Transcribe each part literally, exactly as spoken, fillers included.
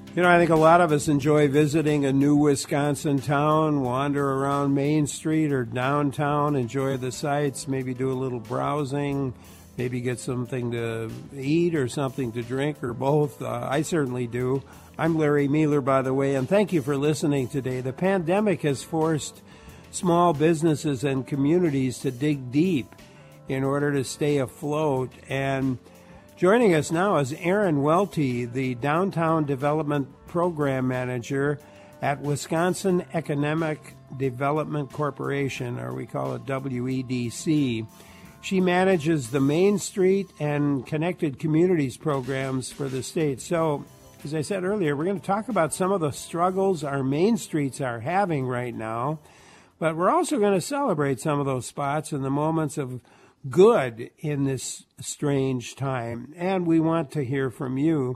You know, I think a lot of us enjoy visiting a new Wisconsin town, wander around Main Street or downtown, enjoy the sights, maybe do a little browsing, maybe get something to eat or something to drink or both. Uh, I certainly do. I'm Larry Mueller, by the way, and thank you for listening today. The pandemic has forced small businesses and communities to dig deep in order to stay afloat. And joining us now is Aaron Welty, the Downtown Development Program Manager at Wisconsin Economic Development Corporation, or we call it W E D C. She manages the Main Street and Connected Communities programs for the state. So, as I said earlier, we're going to talk about some of the struggles our main streets are having right now, but we're also going to celebrate some of those spots and the moments of good in this strange time, and we want to hear from you.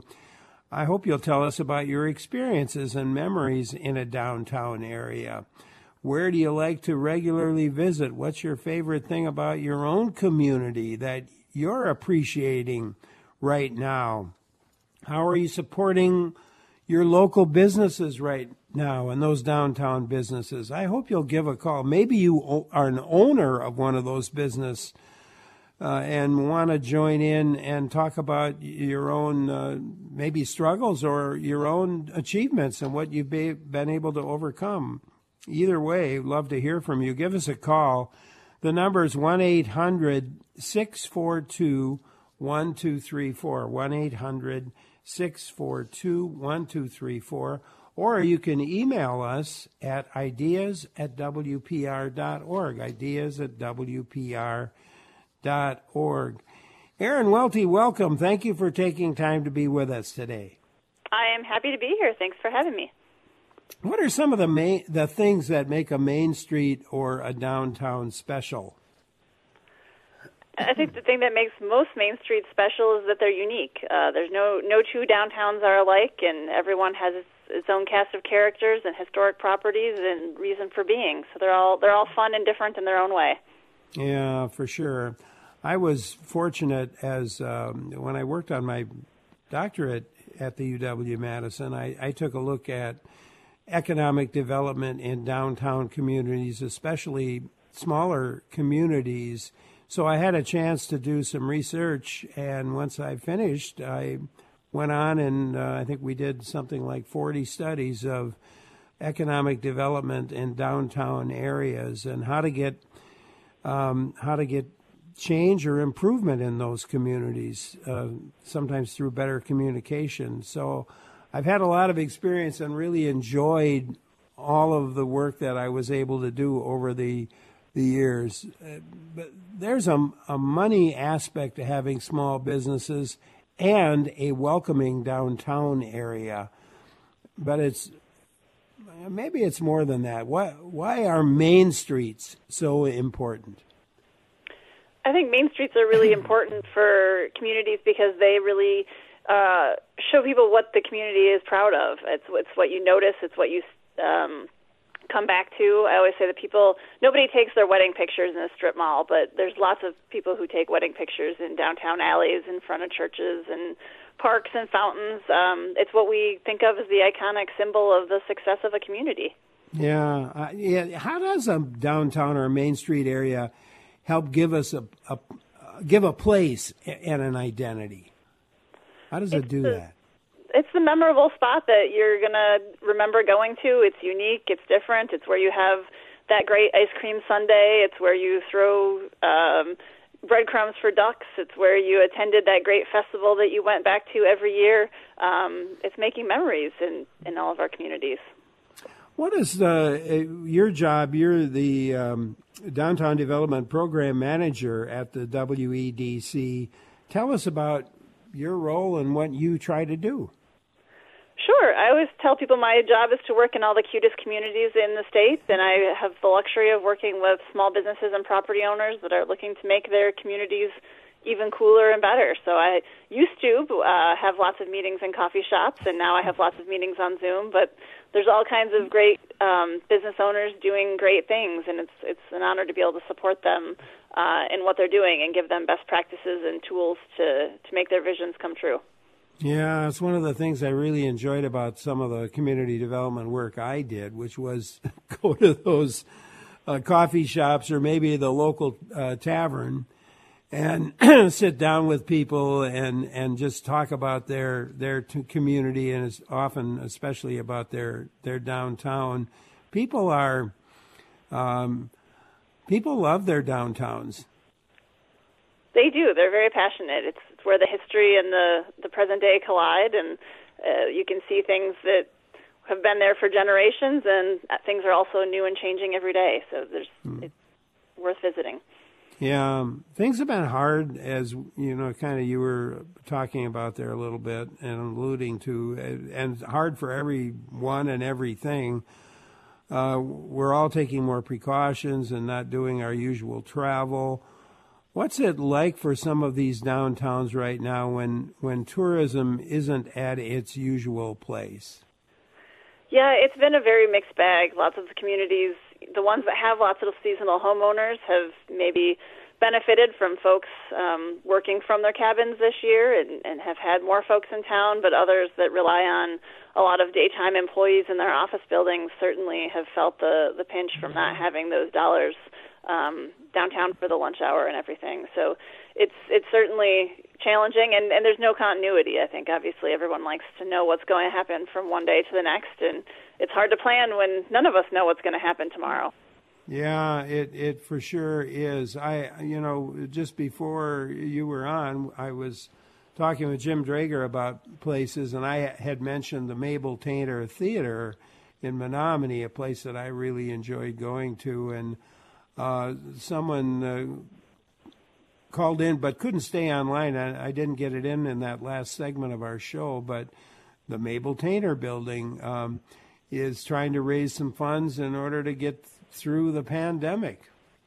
I hope you'll tell us about your experiences and memories in a downtown area. Where do you like to regularly visit? What's your favorite thing about your own community that you're appreciating right now? How are you supporting your local businesses right now and those downtown businesses? I hope you'll give a call. Maybe you are an owner of one of those businesses Uh, and want to join in and talk about your own uh, maybe struggles or your own achievements and what you've be, been able to overcome. Either way, love to hear from you. Give us a call. The number is one eight hundred six four two one two three four, one eight hundred six four two one two three four, or you can email us at ideas at w p r dot org, ideas at w p r dot org. Aaron Welty, welcome. Thank you for taking time to be with us today. I am happy to be here. Thanks for having me. What are some of the main, the things that make a main street or a downtown special? I think the thing that makes most main streets special is that they're unique. Uh, there's no no two downtowns are alike, and everyone has its, its own cast of characters and historic properties and reason for being. So they're all they're all fun and different in their own way. Yeah, for sure. I was fortunate as um, when I worked on my doctorate at the U W-Madison, I, I took a look at economic development in downtown communities, especially smaller communities. So I had a chance to do some research, and once I finished, I went on and uh, I think we did something like forty studies of economic development in downtown areas and how to get um, how to get change or improvement in those communities, uh, sometimes through better communication. So I've had a lot of experience and really enjoyed all of the work that I was able to do over the the years. Uh, but there's a, a money aspect to having small businesses and a welcoming downtown area. But it's maybe it's more than that. Why, why are main streets so important? I think main streets are really important for communities because they really uh, show people what the community is proud of. It's, it's what you notice. It's what you um, come back to. I always say that people, nobody takes their wedding pictures in a strip mall, but there's lots of people who take wedding pictures in downtown alleys, in front of churches, and parks and fountains. Um, it's what we think of as the iconic symbol of the success of a community. Yeah. Uh, yeah. How does a downtown or Main Street area help give us a, a give a place and an identity? How does it's it do the, that? It's the memorable spot that you're going to remember going to. It's unique. It's different. It's where you have that great ice cream sundae. It's where you throw um, breadcrumbs for ducks. It's where you attended that great festival that you went back to every year. Um, it's making memories in, in all of our communities. What is uh, your job? You're the um, Downtown Development Program Manager at the W E D C. Tell us about your role and what you try to do. Sure. I always tell people my job is to work in all the cutest communities in the state, and I have the luxury of working with small businesses and property owners that are looking to make their communities even cooler and better. So I used to uh, have lots of meetings in coffee shops, and now I have lots of meetings on Zoom, but there's all kinds of great um, business owners doing great things, and it's it's an honor to be able to support them uh, in what they're doing and give them best practices and tools to, to make their visions come true. Yeah, it's one of the things I really enjoyed about some of the community development work I did, which was go to those uh, coffee shops or maybe the local uh, tavern and sit down with people and, and just talk about their their t- community, and it's often especially about their their downtown. People are um, people love their downtowns. They do. They're very passionate. It's, it's where the history and the, the present day collide, and uh, you can see things that have been there for generations, and things are also new and changing every day. So there's mm. it's worth visiting. Yeah, um, things have been hard, as you know, kind of you were talking about there a little bit and alluding to, and hard for everyone and everything. Uh, we're all taking more precautions and not doing our usual travel. What's it like for some of these downtowns right now when, when tourism isn't at its usual place? Yeah, it's been a very mixed bag. Lots of the communities, the ones that have lots of seasonal homeowners, have maybe benefited from folks um, working from their cabins this year and, and have had more folks in town, but others that rely on a lot of daytime employees in their office buildings certainly have felt the, the pinch from not having those dollars Um, downtown for the lunch hour and everything. So it's it's certainly challenging, and, and there's no continuity. I think obviously everyone likes to know what's going to happen from one day to the next, and it's hard to plan when none of us know what's going to happen tomorrow. Yeah, it, it for sure is. I you know, just before you were on, I was talking with Jim Drager about places, and I had mentioned the Mabel Tainter Theater in Menominee, a place that I really enjoyed going to, and Uh, someone uh, called in but couldn't stay online. I, I didn't get it in in that last segment of our show, but the Mabel Tainter building um, is trying to raise some funds in order to get through the pandemic.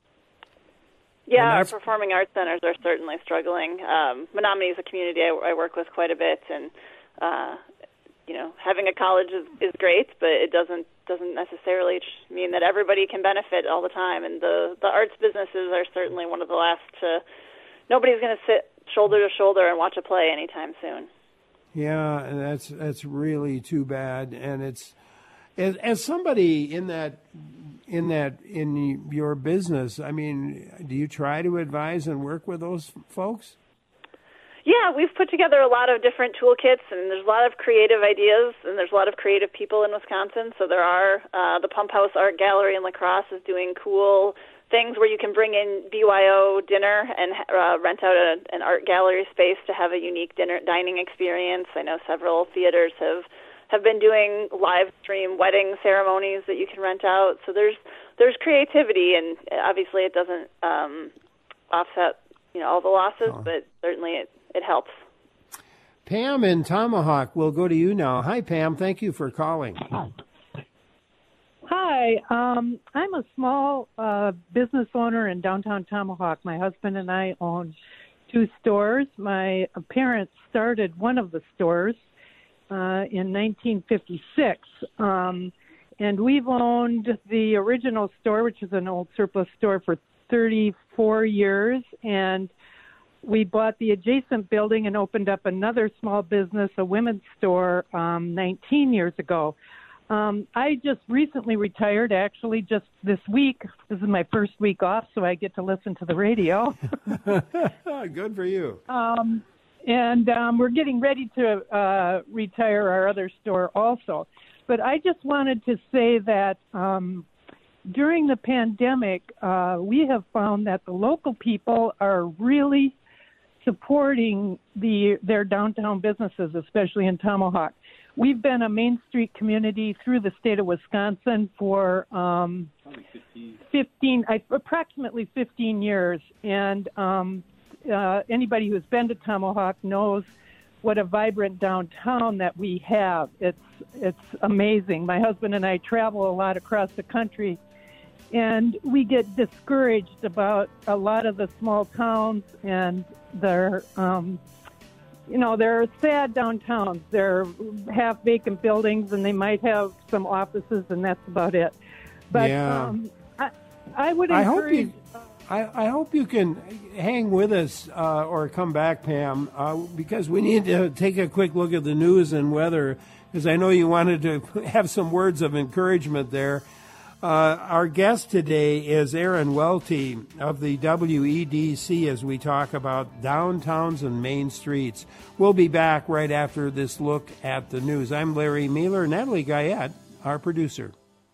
Yeah, our performing arts centers are certainly struggling. Um, Menominee is a community I, I work with quite a bit, and uh, you know, having a college is, is great, but it doesn't doesn't necessarily mean that everybody can benefit all the time. And the, the arts businesses are certainly one of the last to, nobody's going to sit shoulder to shoulder and watch a play anytime soon. Yeah, and that's that's really too bad. And it's, as, as somebody in that, in that, in your business, I mean, do you try to advise and work with those folks? Yeah, we've put together a lot of different toolkits, and there's a lot of creative ideas, and there's a lot of creative people in Wisconsin. So there are, uh, the Pump House Art Gallery in La Crosse is doing cool things where you can bring in B Y O dinner and uh, rent out a, an art gallery space to have a unique dinner dining experience. I know several theaters have, have been doing live stream wedding ceremonies that you can rent out. So there's there's creativity, and obviously it doesn't um, offset, you know, all the losses, oh. but certainly it It helps. Pam in Tomahawk, we'll go to you now. Hi, Pam. Thank you for calling. Hi. Um, I'm a small uh, business owner in downtown Tomahawk. My husband and I own two stores. My parents started one of the stores uh, in nineteen fifty-six. Um, and we've owned the original store, which is an old surplus store, for thirty-four years. And we bought the adjacent building and opened up another small business, a women's store, um, nineteen years ago. Um, I just recently retired, actually, just this week. This is my first week off, so I get to listen to the radio. Good for you. Um, and um, we're getting ready to uh, retire our other store also. But I just wanted to say that um, during the pandemic, uh, we have found that the local people are really supporting the their downtown businesses, especially in Tomahawk. We've been a Main Street community through the state of Wisconsin for um, fifteen, approximately fifteen years, and um, uh, anybody who's been to Tomahawk knows what a vibrant downtown that we have. It's it's amazing. My husband and I travel a lot across the country, and we get discouraged about a lot of the small towns, and they're, um, you know, they're sad downtowns. They're half vacant buildings, and they might have some offices, and that's about it. But yeah. um, I, I would I encourage. hope you, I, I hope you can hang with us uh, or come back, Pam, uh, because we need to take a quick look at the news and weather, because I know you wanted to have some words of encouragement there. Uh, our guest today is Aaron Welty of the W E D C as we talk about downtowns and main streets. We'll be back right after this look at the news. I'm Larry Mueller, Natalie Guyette, our producer.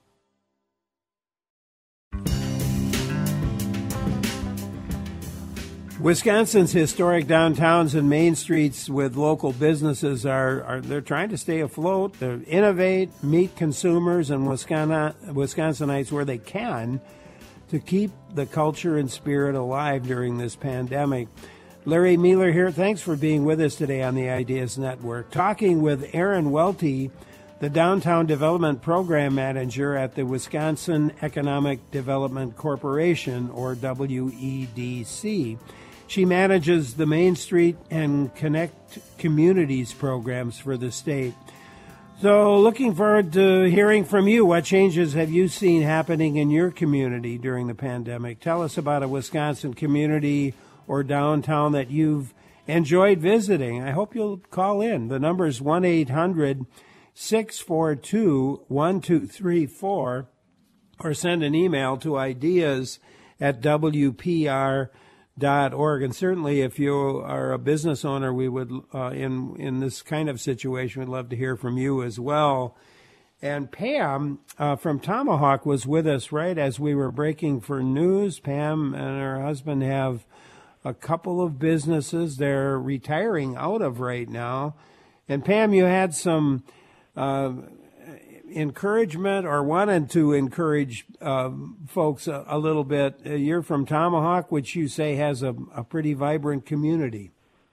Wisconsin's historic downtowns and main streets with local businesses are, are they're trying to stay afloat. They innovate, meet consumers and Wisconsin, Wisconsinites where they can to keep the culture and spirit alive during this pandemic. Larry Mueller here. Thanks for being with us today on the Ideas Network. Talking with Aaron Welty, the Downtown Development Program Manager at the Wisconsin Economic Development Corporation, or W E D C. She manages the Main Street and Connect Communities programs for the state. So looking forward to hearing from you. What changes have you seen happening in your community during the pandemic? Tell us about a Wisconsin community or downtown that you've enjoyed visiting. I hope you'll call in. The number is one eight hundred six four two one two three four or send an email to ideas at W P R dot org. And certainly if you are a business owner, we would, uh, in, in this kind of situation, we'd love to hear from you as well. And Pam uh, from Tomahawk was with us right as we were breaking for news. Pam and her husband have a couple of businesses they're retiring out of right now. And Pam, you had some uh, encouragement or wanted to encourage uh, folks a, a little bit. Uh, you're from Tomahawk, which you say has a, a pretty vibrant community.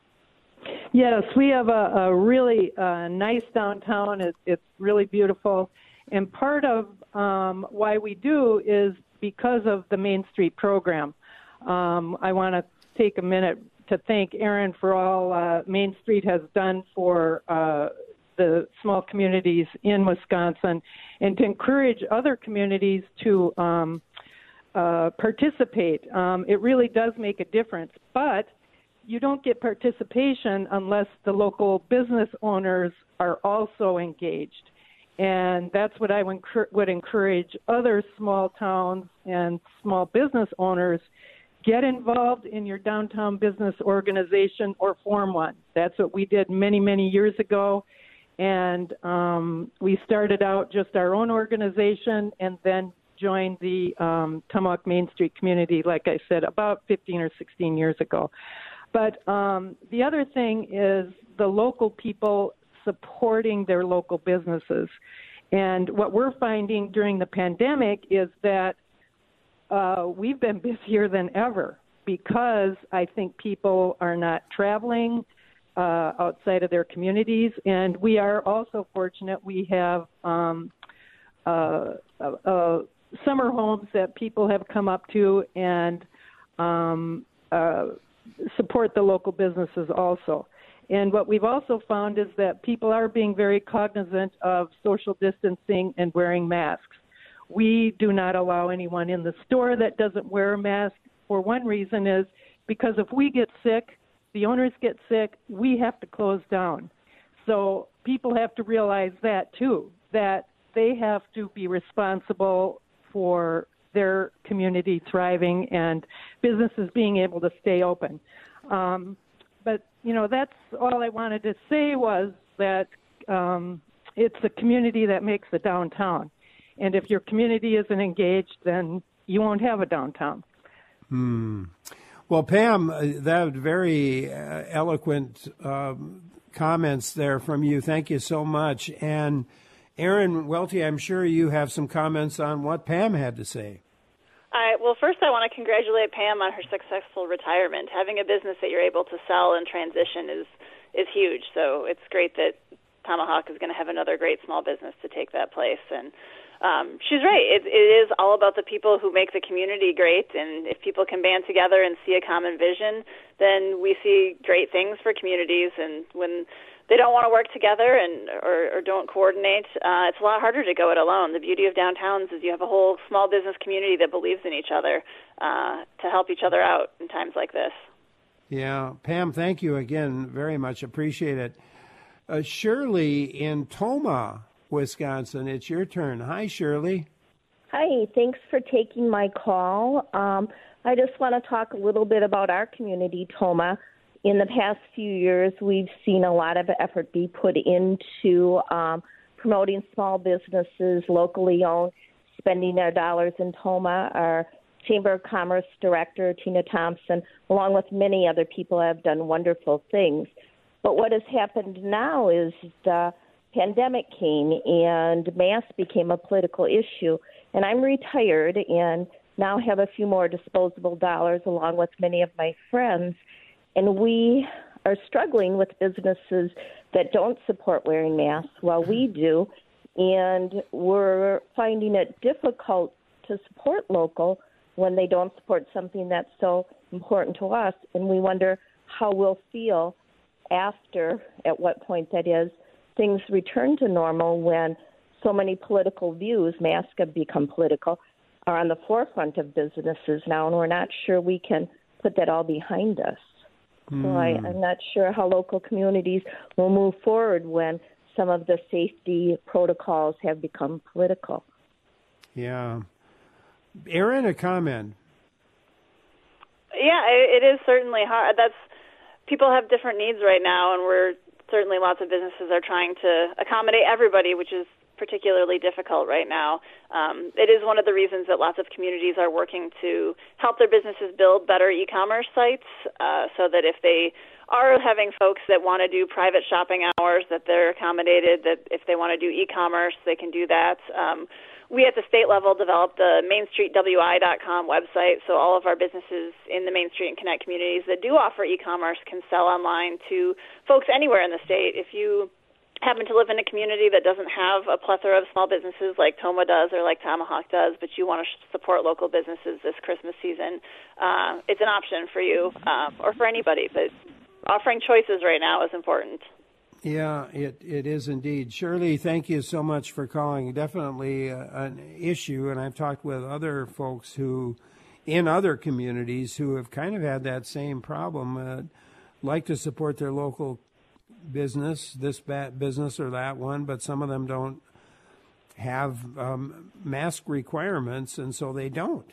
Yes, we have a, a really uh, nice downtown. It, it's really beautiful. And part of um, why we do is because of the Main Street program. Um, I want to take a minute to thank Aaron for all uh, Main Street has done for uh the small communities in Wisconsin, and to encourage other communities to um, uh, participate. Um, it really does make a difference, but you don't get participation unless the local business owners are also engaged. And that's what I would would encourage other small towns and small business owners. Get involved in your downtown business organization or form one. That's what we did many, many years ago. And um, we started out just our own organization and then joined the um, Tomahawk Main Street community, like I said, about fifteen or sixteen years ago. But um, the other thing is the local people supporting their local businesses. And what we're finding during the pandemic is that uh, we've been busier than ever because I think people are not traveling Uh, outside of their communities. And we are also fortunate we have um, uh, uh, uh, summer homes that people have come up to and um, uh, support the local businesses also. And what we've also found is that people are being very cognizant of social distancing and wearing masks. We do not allow anyone in the store that doesn't wear a mask. For one reason is because if we get sick, the owners get sick, we have to close down. So people have to realize that, too, that they have to be responsible for their community thriving and businesses being able to stay open. Um, but, you know, that's all I wanted to say was that um, it's the community that makes the downtown. And if your community isn't engaged, then you won't have a downtown. Hmm. Well, Pam, that very uh, eloquent um, comments there from you. Thank you so much. And Aaron Welty, I'm sure you have some comments on what Pam had to say. All right. Well, first I want to congratulate Pam on her successful retirement. Having a business that you're able to sell and transition is, is huge. So it's great that Tomahawk is going to have another great small business to take that place. And um, she's right. It, it is all about the people who make the community great, and if people can band together and see a common vision, then we see great things for communities. And when they don't want to work together and or, or don't coordinate, uh, it's a lot harder to go it alone. The beauty of downtowns is you have a whole small business community that believes in each other uh, to help each other out in times like this. Yeah. Pam, thank you again. Very much appreciate it. Uh, Shirley in Tomah, Wisconsin, it's your turn. Hi, Shirley. Hi, thanks for taking my call. Um, I just want to talk a little bit about our community, Tomah. In the past few years, we've seen a lot of effort be put into um, promoting small businesses, locally owned, spending their dollars in Tomah. Our Chamber of Commerce Director, Tina Thompson, along with many other people, have done wonderful things. But what has happened now is the pandemic came and masks became a political issue. And I'm retired and now have a few more disposable dollars along with many of my friends. And we are struggling with businesses that don't support wearing masks while we do. And we're finding it difficult to support local when they don't support something that's so important to us. And we wonder how we'll feel after, at what point that is, things return to normal when so many political views, masks have become political, are on the forefront of businesses now, and we're not sure we can put that all behind us. Mm. So I, I'm not sure how local communities will move forward when some of the safety protocols have become political. Yeah. Erin, a comment? Yeah, it, it is certainly hard. That's people have different needs right now, and we're certainly lots of businesses are trying to accommodate everybody, which is particularly difficult right now. Um, it is one of the reasons that lots of communities are working to help their businesses build better e-commerce sites uh, so that if they are having folks that want to do private shopping hours, that they're accommodated, that if they want to do e-commerce, they can do that. Um, we at the state level developed the main street w i dot com website, so all of our businesses in the Main Street and Connect communities that do offer e-commerce can sell online to folks anywhere in the state. If you happen to live in a community that doesn't have a plethora of small businesses like Tomah does or like Tomahawk does, but you want to support local businesses this Christmas season, uh, it's an option for you um, or for anybody. But offering choices right now is important. Yeah, it, it is indeed. Shirley, thank you so much for calling. Definitely uh, an issue, and I've talked with other folks who, in other communities, who have kind of had that same problem, uh, like to support their local business, this business or that one, but some of them don't have um, mask requirements, and so they don't.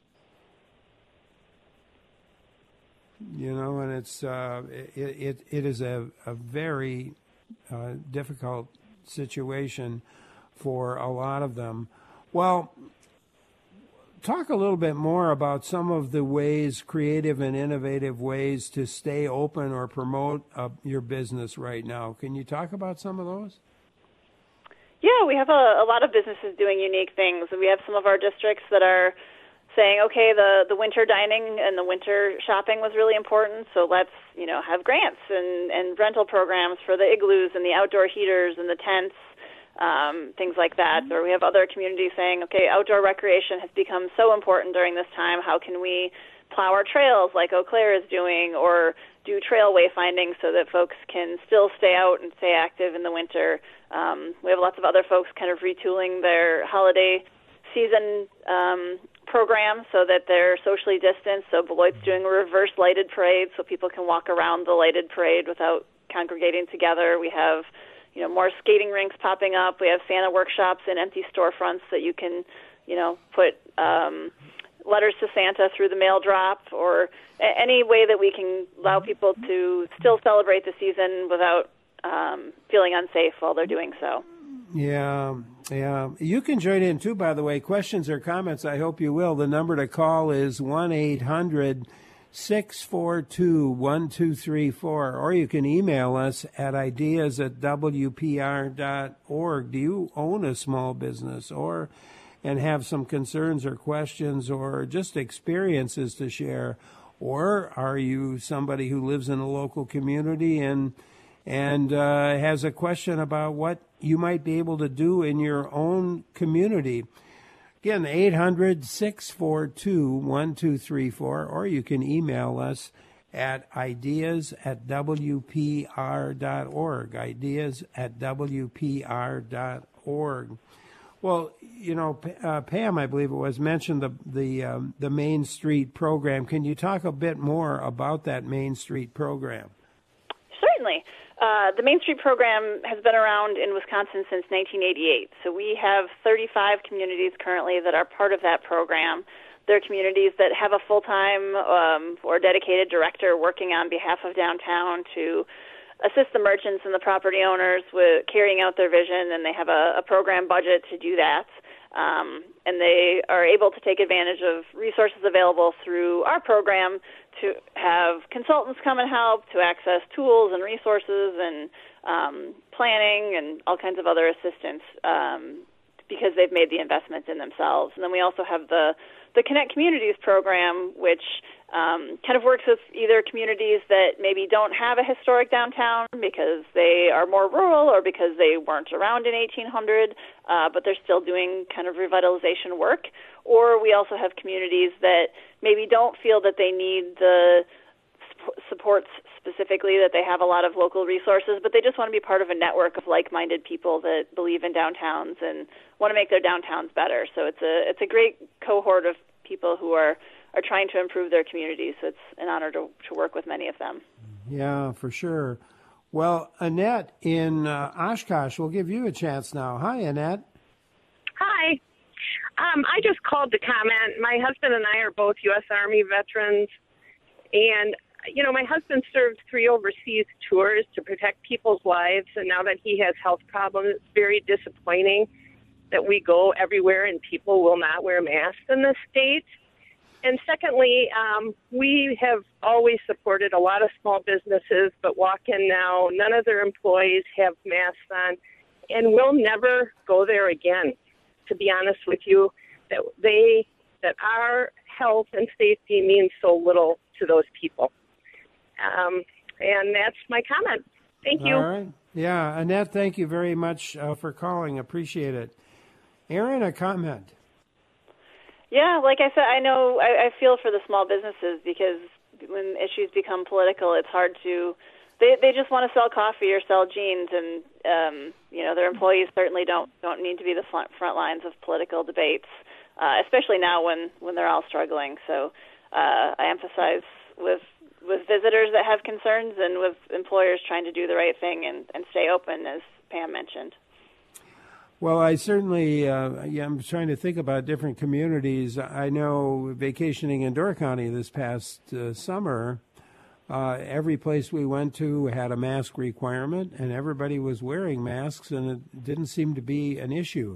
You know, and it's uh, it, it it is a a very uh, difficult situation for a lot of them. Well, talk a little bit more about some of the ways, creative and innovative ways to stay open or promote uh, your business right now. Can you talk about some of those? Yeah, we have a, a lot of businesses doing unique things. We have some of our districts that are saying, okay, the, the winter dining and the winter shopping was really important, so let's, you know, have grants and, and rental programs for the igloos and the outdoor heaters and the tents, um, things like that. Or we have other communities saying, okay, outdoor recreation has become so important during this time. How can we plow our trails like Eau Claire is doing, or do trail wayfinding so that folks can still stay out and stay active in the winter? Um, we have lots of other folks kind of retooling their holiday season um, programs so that they're socially distanced. So Beloit's doing a reverse lighted parade so people can walk around the lighted parade without congregating together. We have, you know, more skating rinks popping up. We have Santa workshops in empty storefronts that you can, you know, put um, letters to Santa through the mail drop, or a- any way that we can allow people to still celebrate the season without um, feeling unsafe while they're doing so. Yeah, yeah. You can join in, too, by the way. Questions or comments, I hope you will. The number to call is one eight hundred six four two one two three four, or you can email us at ideas at w p r dot org. Do you own a small business or and have some concerns or questions or just experiences to share? Or are you somebody who lives in a local community and and uh, has a question about what you might be able to do in your own community. Again, eight hundred, six four two, one two three four, or you can email us at ideas at w p r dot org, ideas at w p r dot org. Well, you know, uh, Pam, I believe it was, mentioned the the um, the Main Street program. Can you talk a bit more about that Main Street program? Certainly. Uh, the Main Street program has been around in Wisconsin since nineteen eighty-eight. So we have thirty-five communities currently that are part of that program. They're communities that have a full-time um, or dedicated director working on behalf of downtown to assist the merchants and the property owners with carrying out their vision, and they have a, a program budget to do that. Um, and they are able to take advantage of resources available through our program to have consultants come and help, to access tools and resources and um, planning and all kinds of other assistance um, because they've made the investments in themselves. And then we also have the, the Connect Communities program, which um, kind of works with either communities that maybe don't have a historic downtown because they are more rural or because they weren't around in eighteen hundred, uh, but they're still doing kind of revitalization work. Or we also have communities that maybe don't feel that they need the supports specifically, that they have a lot of local resources, but they just want to be part of a network of like-minded people that believe in downtowns and want to make their downtowns better. So it's a it's a great cohort of people who are, are trying to improve their communities. So it's an honor to, to work with many of them. Yeah, for sure. Well, Annette in uh, Oshkosh, we'll give you a chance now. Hi, Annette. Hi. Um, I just called to comment. My husband and I are both U S Army veterans, and you know, my husband served three overseas tours to protect people's lives, and now that he has health problems, it's very disappointing that we go everywhere and people will not wear masks in this state. And secondly, um, we have always supported a lot of small businesses, but walk in now, none of their employees have masks on, and we'll never go there again, to be honest with you, that they, that our health and safety means so little to those people. Um, and that's my comment. Thank you. All right. Yeah, Annette, thank you very much uh, for calling. Appreciate it. Aaron, a comment? Yeah, like I said, I know, I, I feel for the small businesses because when issues become political, it's hard to, they they just want to sell coffee or sell jeans, and, um, you know, their employees certainly don't, don't need to be the front, front lines of political debates, uh, especially now when, when they're all struggling. So uh, I emphasize with with visitors that have concerns and with employers trying to do the right thing and, and stay open, as Pam mentioned. Well, I certainly, uh, yeah, I'm trying to think about different communities. I know vacationing in Door County this past uh, summer, uh, every place we went to had a mask requirement, and everybody was wearing masks, and it didn't seem to be an issue.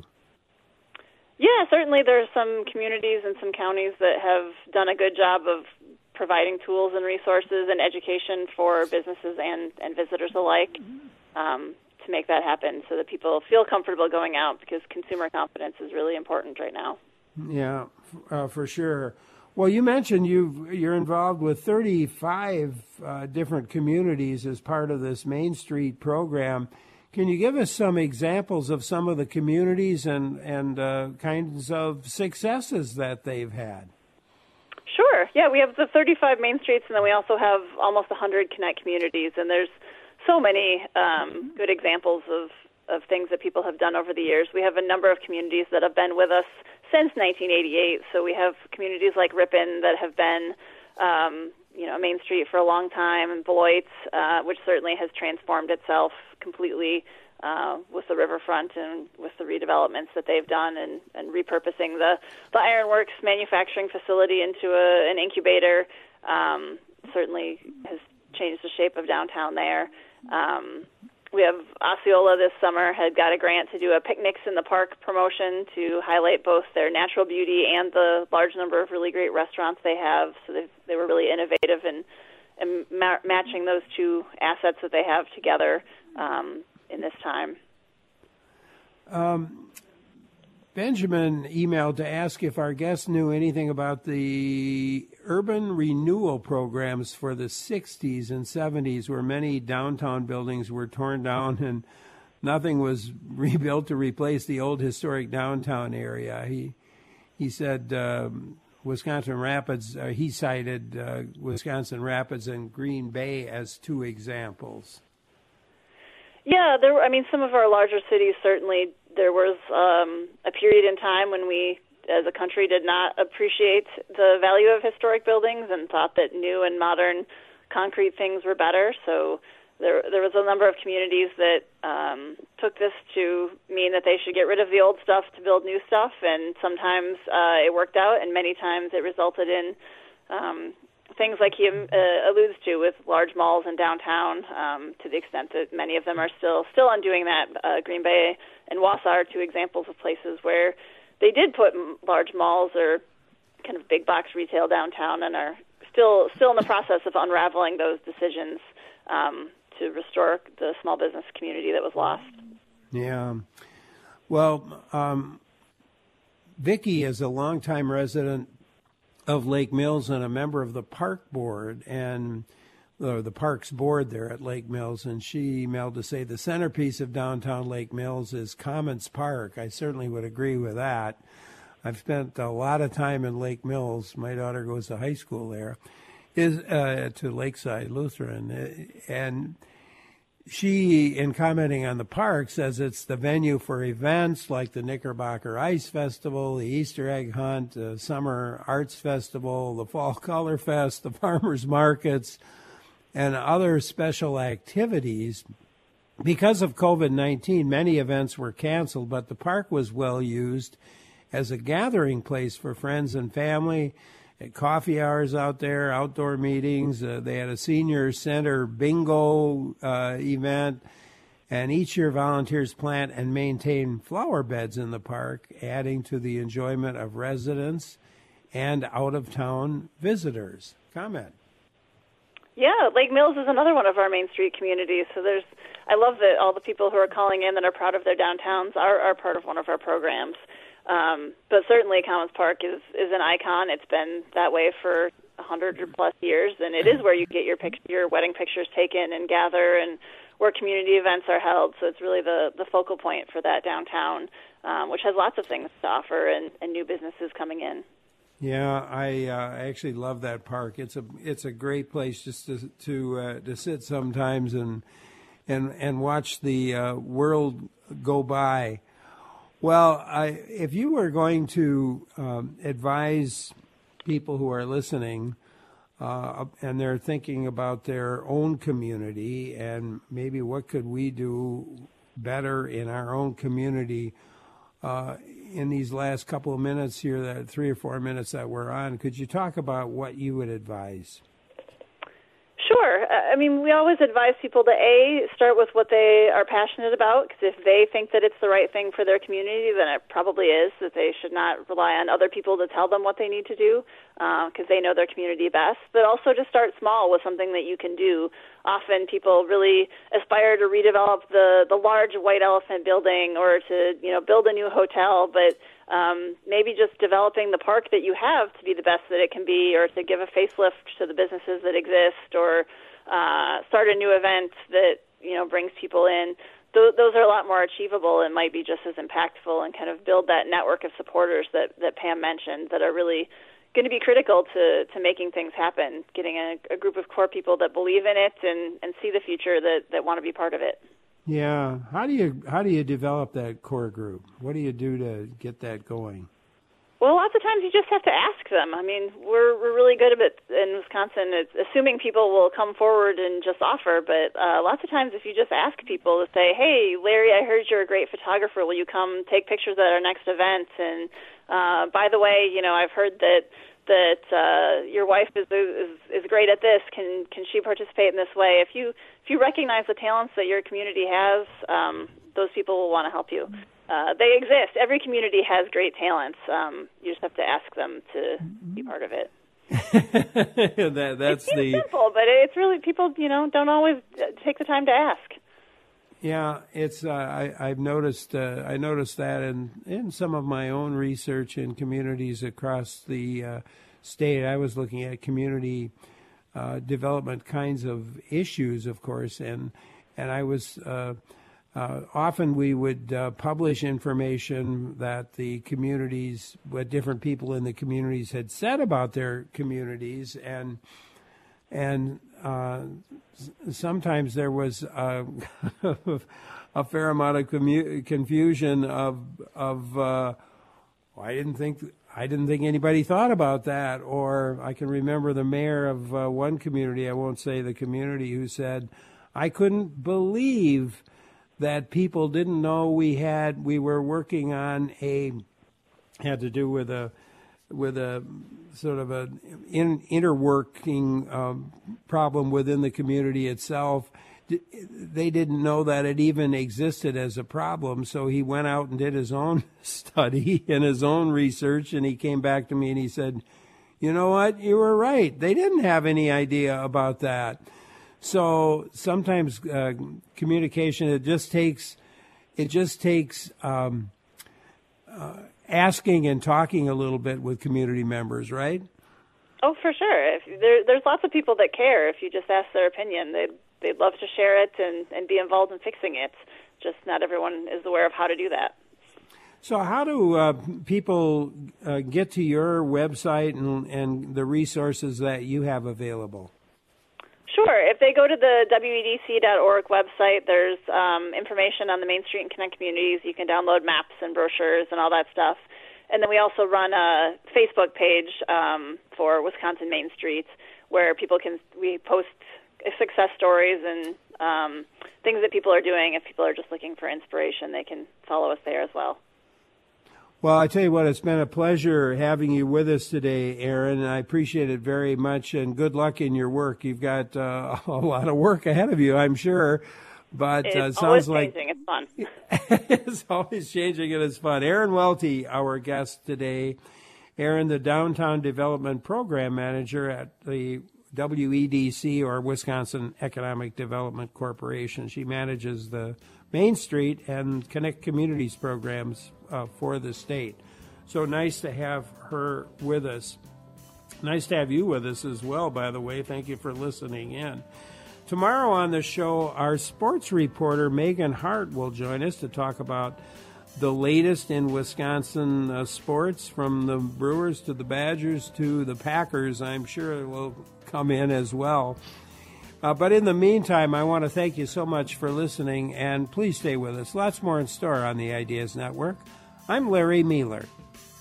Yeah, certainly there's some communities and some counties that have done a good job of providing tools and resources and education for businesses and, and visitors alike um, to make that happen so that people feel comfortable going out, because consumer confidence is really important right now. Yeah, uh, for sure. Well, you mentioned you've, you're involved with thirty-five uh, different communities as part of this Main Street program. Can you give us some examples of some of the communities and, and uh, kinds of successes that they've had? Sure. Yeah, we have the thirty-five Main Streets, and then we also have almost one hundred Connect communities, and there's so many um, good examples of, of things that people have done over the years. We have a number of communities that have been with us since nineteen eighty-eight, so we have communities like Ripon that have been, um, you know, Main Street for a long time, and Beloit, uh, which certainly has transformed itself completely uh, with the riverfront and with the redevelopments that they've done, and, and repurposing the, the Ironworks manufacturing facility into a, an incubator um, certainly has changed the shape of downtown there. Um, we have Osceola this summer had got a grant to do a Picnics in the Park promotion to highlight both their natural beauty and the large number of really great restaurants they have. So they, they were really innovative in, in ma- matching those two assets that they have together um, in this time. Um, Benjamin emailed to ask if our guest knew anything about the urban renewal programs for the sixties and seventies, where many downtown buildings were torn down and nothing was rebuilt to replace the old historic downtown area. He he said um, Wisconsin Rapids, uh, he cited uh, Wisconsin Rapids and Green Bay as two examples. Yeah, there. I mean, some of our larger cities, certainly there was um, a period in time when we, as a country, did not appreciate the value of historic buildings and thought that new and modern concrete things were better. So there, there was a number of communities that um, took this to mean that they should get rid of the old stuff to build new stuff, and sometimes uh, it worked out, and many times it resulted in um, things like he uh, alludes to with large malls in downtown, um, to the extent that many of them are still still undoing that. Uh, Green Bay and Wausau are two examples of places where they did put m- large malls or kind of big box retail downtown, and are still still in the process of unraveling those decisions um, to restore the small business community that was lost. Yeah. Well, um, Vicki is a longtime resident of Lake Mills and a member of the park board and or the parks board there at Lake Mills, and she emailed to say the centerpiece of downtown Lake Mills is Commons Park. I certainly would agree with that. I've spent a lot of time in Lake Mills. My daughter goes to high school there, is uh, to Lakeside Lutheran, and she, in commenting on the park, says it's the venue for events like the Knickerbocker Ice Festival, the Easter Egg Hunt, the Summer Arts Festival, the Fall Color Fest, the Farmers Markets, and other special activities. Because of COVID nineteen, many events were canceled, but the park was well used as a gathering place for friends and family. At coffee hours out there, outdoor meetings. Uh, they had a senior center bingo uh, event, and each year volunteers plant and maintain flower beds in the park, adding to the enjoyment of residents and out-of-town visitors. Comment. Yeah, Lake Mills is another one of our Main Street communities. So there's, I love that all the people who are calling in that are proud of their downtowns are, are part of one of our programs. Um, but certainly Commons Park is, is an icon. It's been that way for a hundred or plus years, and it is where you get your pic- your wedding pictures taken and gather, and where community events are held. So it's really the, the focal point for that downtown, um, which has lots of things to offer and, and new businesses coming in. Yeah, I uh, actually love that park. It's a it's a great place just to to, uh, to sit sometimes and and and watch the uh, world go by. Well, I, if you were going to um, advise people who are listening uh, and they're thinking about their own community and maybe what could we do better in our own community, uh, in these last couple of minutes here, that three or four minutes that we're on, could you talk about what you would advise? Sure. I mean, we always advise people to, A, start with what they are passionate about, because if they think that it's the right thing for their community, then it probably is, that they should not rely on other people to tell them what they need to do, because uh, they know their community best. But also to start small with something that you can do. Often people really aspire to redevelop the, the large white elephant building or to, you know, build a new hotel, but um, maybe just developing the park that you have to be the best that it can be, or to give a facelift to the businesses that exist, or uh, start a new event that, you know, brings people in. Th- those are a lot more achievable and might be just as impactful, and kind of build that network of supporters that, that Pam mentioned that are really going to be critical to, to making things happen, getting a, a group of core people that believe in it and, and see the future, that, that want to be part of it. Yeah. How do you how do you develop that core group? What do you do to get that going? Well, lots of times you just have to ask them. I mean, we're we're really good at it in Wisconsin, it's assuming people will come forward and just offer. But uh, lots of times if you just ask people to say, hey, Larry, I heard you're a great photographer. Will you come take pictures at our next event? And uh, by the way, you know, I've heard that that uh, your wife is, is is great at this. Can can she participate in this way? If you if you recognize the talents that your community has, um, those people will want to help you. Uh, they exist. Every community has great talents. Um, you just have to ask them to be part of it. that, that's it seems the simple, but it's really, people, you know, don't always take the time to ask. Yeah, it's. Uh, I, I've noticed. Uh, I noticed that in in some of my own research in communities across the uh, state. I was looking at community uh, development kinds of issues, of course, and and I was. Uh, Uh, often we would uh, publish information that the communities, what different people in the communities had said about their communities, and and uh, sometimes there was a, a fair amount of commu- confusion of of uh, well, I didn't think I didn't think anybody thought about that, or I can remember the mayor of uh, one community, I won't say the community, who said, "I couldn't believe that people didn't know we had we were working on a had to do with a with a sort of a in, interworking um, problem within the community itself. They didn't know that it even existed as a problem." So he went out and did his own study and his own research, and he came back to me and he said, "You know what? You were right. They didn't have any idea about that." So sometimes uh, communication, it just takes, it just takes um, uh, asking and talking a little bit with community members, right? Oh, for sure. If there, there's lots of people that care. If you just ask their opinion, they'd they'd love to share it and, and be involved in fixing it. Just not everyone is aware of how to do that. So how do uh, people uh, get to your website and, and the resources that you have available? Sure. If they go to the W E D C dot org website, there's um, information on the Main Street and Connect communities. You can download maps and brochures and all that stuff. And then we also run a Facebook page um, for Wisconsin Main Street, where people can we post success stories and um, things that people are doing. If people are just looking for inspiration, they can follow us there as well. Well, I tell you what, it's been a pleasure having you with us today, Erin. I appreciate it very much, and good luck in your work. You've got uh, a lot of work ahead of you, I'm sure. But it's uh, it sounds sounds like changing. It's fun. It's always changing, and it's fun. Erin Welty, our guest today. Erin, the Downtown Development Program Manager at the W E D C, or Wisconsin Economic Development Corporation. She manages the Main Street and Connect Communities programs uh, for the state. So nice to have her with us. Nice to have you with us as well, by the way. Thank you for listening in. Tomorrow on the show, our sports reporter, Megan Hart, will join us to talk about the latest in Wisconsin uh, sports, from the Brewers to the Badgers to the Packers. I'm sure it will come in as well. Uh, but in the meantime, I want to thank you so much for listening, and please stay with us. Lots more in store on the Ideas Network. I'm Larry Mueller.